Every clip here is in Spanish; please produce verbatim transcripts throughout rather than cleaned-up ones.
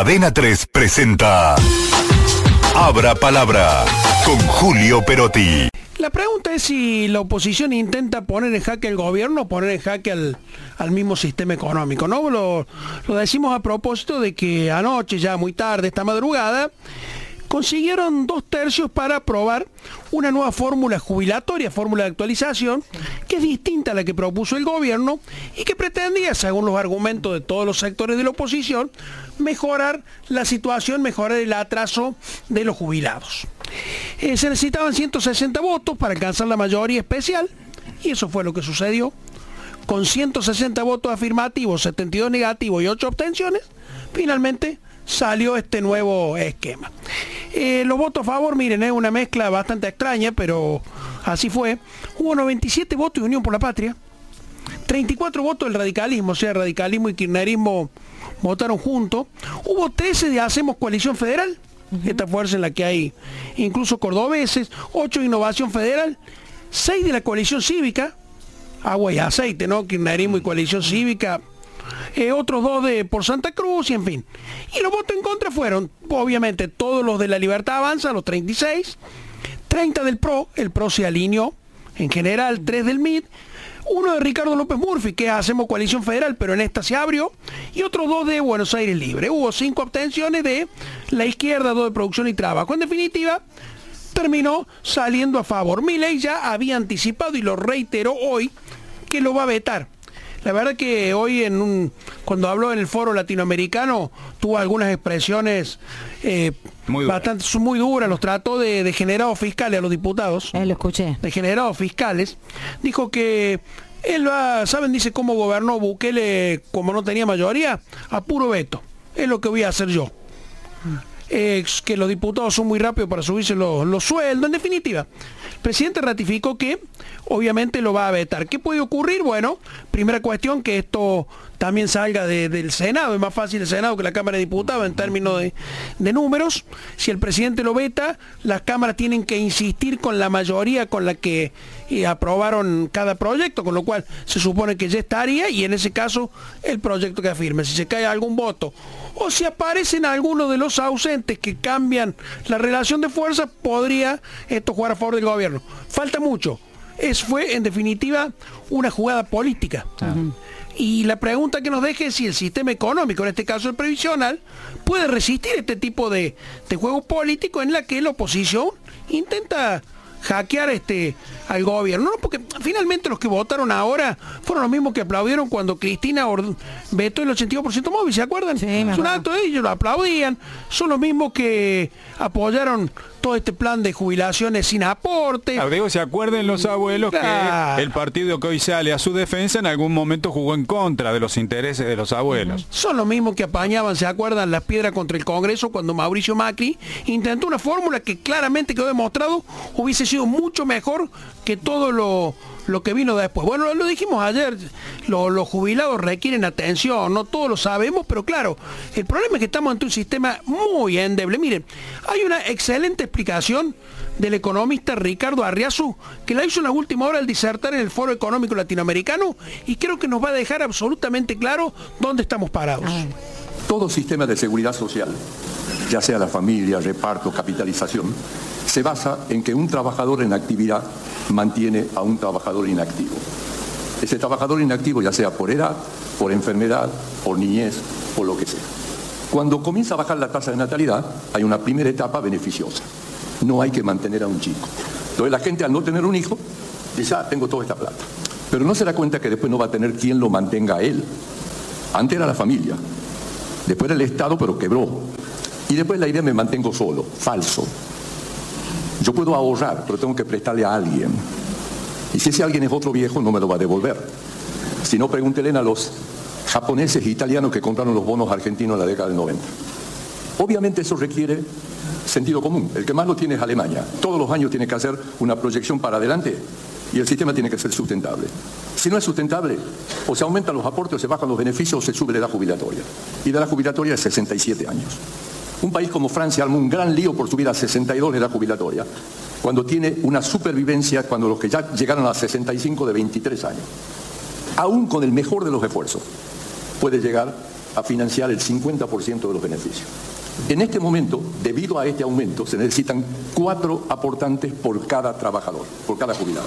Cadena tres presenta Abra Palabra con Julio Perotti. La pregunta es si la oposición intenta poner en jaque al gobierno o poner en jaque al, al mismo sistema económico, ¿no? Lo, lo decimos a propósito de que anoche, ya muy tarde, esta madrugada, consiguieron dos tercios para aprobar una nueva fórmula jubilatoria, fórmula de actualización, que es distinta a la que propuso el gobierno y que pretendía, según los argumentos de todos los sectores de la oposición, mejorar la situación, mejorar el atraso de los jubilados. Eh, se necesitaban ciento sesenta votos para alcanzar la mayoría especial, y eso fue lo que sucedió. Con ciento sesenta votos afirmativos, setenta y dos negativos y ocho abstenciones, finalmente salió este nuevo esquema. Eh, los votos a favor, miren, es una mezcla bastante extraña, pero así fue. Hubo noventa y siete votos de Unión por la Patria, treinta y cuatro votos del radicalismo, o sea, radicalismo y kirchnerismo votaron juntos. Hubo trece de Hacemos Coalición Federal, uh-huh. esta fuerza en la que hay incluso cordobeses, ocho de Innovación Federal, seis de la Coalición Cívica, agua y aceite, ¿no? Kirchnerismo y Coalición Cívica. Eh, otros dos de por Santa Cruz y en fin. Y los votos en contra fueron, obviamente, todos los de La Libertad Avanza, los treinta y seis, treinta del P R O, el P R O se alineó en general, tres del M I D, uno de Ricardo López Murphy, que Hacemos Coalición Federal, pero en esta se abrió, y otros dos de Buenos Aires Libre. Hubo cinco abstenciones de la izquierda, dos de Producción y Trabajo. En definitiva, terminó saliendo a favor. Milei ya había anticipado y lo reiteró hoy que lo va a vetar. La verdad que hoy en un, cuando habló en el foro latinoamericano tuvo algunas expresiones eh, muy bastante muy duras, los trató de degenerados fiscales a los diputados. Eh, lo escuché. Degenerados fiscales. Dijo que él va, ¿saben? Dice cómo gobernó Bukele como no tenía mayoría, a puro veto. Es lo que voy a hacer yo. Eh, que los diputados son muy rápidos para subirse los, los sueldos. En definitiva, el presidente ratificó que obviamente lo va a vetar. ¿Qué puede ocurrir? Bueno, primera cuestión, que esto también salga de, del Senado. Es más fácil el Senado que la Cámara de Diputados en términos de, de números. Si el presidente lo veta, las cámaras tienen que insistir con la mayoría con la que eh, aprobaron cada proyecto, con lo cual se supone que ya estaría, y en ese caso el proyecto queda firme. Si se cae algún voto o si aparecen algunos de los ausentes que cambian la relación de fuerza, podría esto jugar a favor del gobierno. Falta mucho. Es, fue, en definitiva, una jugada política. Uh-huh. Y la pregunta que nos deje es si el sistema económico, en este caso el previsional, puede resistir este tipo de, de juego político en la que la oposición intenta hackear este al gobierno, ¿no? Porque finalmente los que votaron ahora fueron los mismos que aplaudieron cuando Cristina vetó el ochenta y dos por ciento móvil, ¿se acuerdan? Sí, es un acto de ellos, lo aplaudían, son los mismos que apoyaron todo este plan de jubilaciones sin aporte. Claro, digo, se acuerden los abuelos claro. que el partido que hoy sale a su defensa en algún momento jugó en contra de los intereses de los abuelos. Son los mismos que apañaban, ¿se acuerdan? Las piedras contra el Congreso cuando Mauricio Macri intentó una fórmula que claramente quedó demostrado hubiese sido mucho mejor que todo lo, lo que vino después. Bueno, lo, lo dijimos ayer, lo, los jubilados requieren atención, no todos lo sabemos, pero claro, el problema es que estamos ante un sistema muy endeble. Miren, hay una excelente explicación del economista Ricardo Arriazu, que la hizo en la última hora al disertar en el Foro Económico Latinoamericano, y creo que nos va a dejar absolutamente claro dónde estamos parados. Todo sistema de seguridad social, ya sea la familia, reparto, capitalización, se basa en que un trabajador en actividad mantiene a un trabajador inactivo. Ese trabajador inactivo, ya sea por edad, por enfermedad, por niñez, por lo que sea. Cuando comienza a bajar la tasa de natalidad, hay una primera etapa beneficiosa. No hay que mantener a un chico. Entonces la gente, al no tener un hijo, dice, ah, tengo toda esta plata. Pero no se da cuenta que después no va a tener quien lo mantenga a él. Antes era la familia, después era el Estado, pero quebró. Y después la idea me mantengo solo. Falso. Yo puedo ahorrar, pero tengo que prestarle a alguien. Y si ese alguien es otro viejo, no me lo va a devolver. Si no, pregúntenle a los japoneses e italianos que compraron los bonos argentinos en la década del noventa. Obviamente eso requiere sentido común. El que más lo tiene es Alemania. Todos los años tiene que hacer una proyección para adelante y el sistema tiene que ser sustentable. Si no es sustentable, o se aumentan los aportes, o se bajan los beneficios, o se sube la edad jubilatoria. Y de la jubilatoria es sesenta y siete años. Un país como Francia armó un gran lío por subir a sesenta y dos la edad jubilatoria, cuando tiene una supervivencia, cuando los que ya llegaron a sesenta y cinco de veintitrés años. Aún con el mejor de los esfuerzos, puede llegar a financiar el cincuenta por ciento de los beneficios. En este momento, debido a este aumento, se necesitan cuatro aportantes por cada trabajador, por cada jubilado.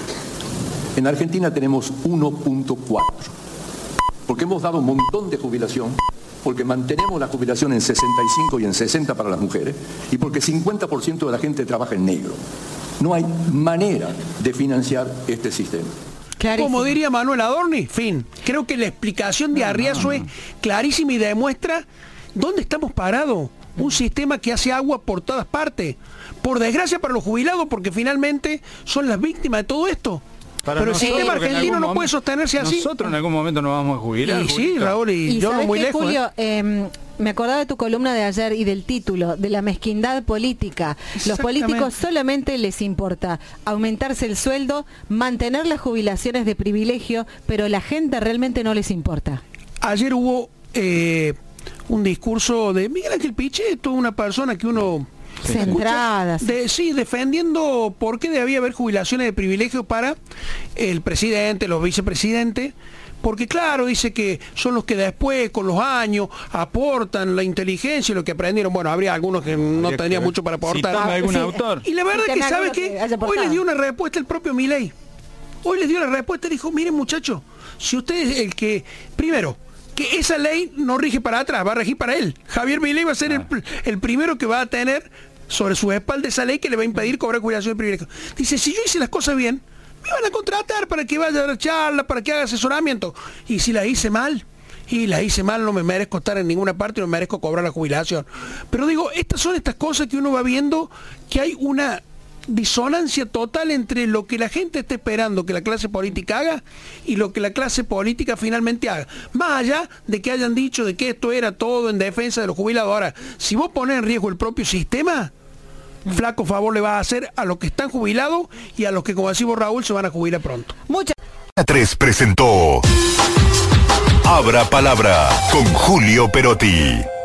En Argentina tenemos uno punto cuatro, porque hemos dado un montón de jubilación, porque mantenemos la jubilación en sesenta y cinco y en sesenta para las mujeres, y porque cincuenta por ciento de la gente trabaja en negro. No hay manera de financiar este sistema. Clarísimo. Como diría Manuel Adorni, fin. Creo que la explicación de Arriazo es clarísima y demuestra dónde estamos parados. Un sistema que hace agua por todas partes. Por desgracia para los jubilados, porque finalmente son las víctimas de todo esto. Para Pero el sistema argentino no momento, puede sostenerse así. Nosotros en algún momento nos vamos a jubilar. Y sí, Raúl, y, y yo no muy qué, lejos. Julio, eh? Eh, me acordaba de tu columna de ayer y del título, de la mezquindad política. Los políticos solamente les importa aumentarse el sueldo, mantener las jubilaciones de privilegio, pero la gente realmente no les importa. Ayer hubo eh, un discurso de Miguel Ángel Pichetto, una persona que uno... Centradas. De, sí, defendiendo por qué debía haber jubilaciones de privilegio para el presidente, los vicepresidentes, porque claro, dice que son los que después, con los años, aportan la inteligencia y lo que aprendieron. Bueno, habría algunos que no tendrían mucho para aportar. Ah, algún sí. autor. Y la verdad que, ¿sabe qué? Hoy les dio una respuesta el propio Milei. Hoy les dio la respuesta y dijo, miren muchachos, si ustedes el que, primero, que esa ley no rige para atrás, va a regir para él. Javier Milei va a ser ah. el, el primero que va a tener sobre su espalda esa ley que le va a impedir cobrar jubilación de privilegio. Dice, si yo hice las cosas bien, me van a contratar para que vaya a dar charla, para que haga asesoramiento. Y si las hice mal, y las hice mal, no me merezco estar en ninguna parte, no me merezco cobrar la jubilación. Pero digo, estas son estas cosas que uno va viendo, que hay una disonancia total entre lo que la gente está esperando que la clase política haga y lo que la clase política finalmente haga. Más allá de que hayan dicho de que esto era todo en defensa de los jubilados. Ahora, si vos pones en riesgo el propio sistema, flaco favor le vas a hacer a los que están jubilados y a los que, como decimos Raúl, se van a jubilar pronto. Muchas tres presentó Abra Palabra con Julio Perotti.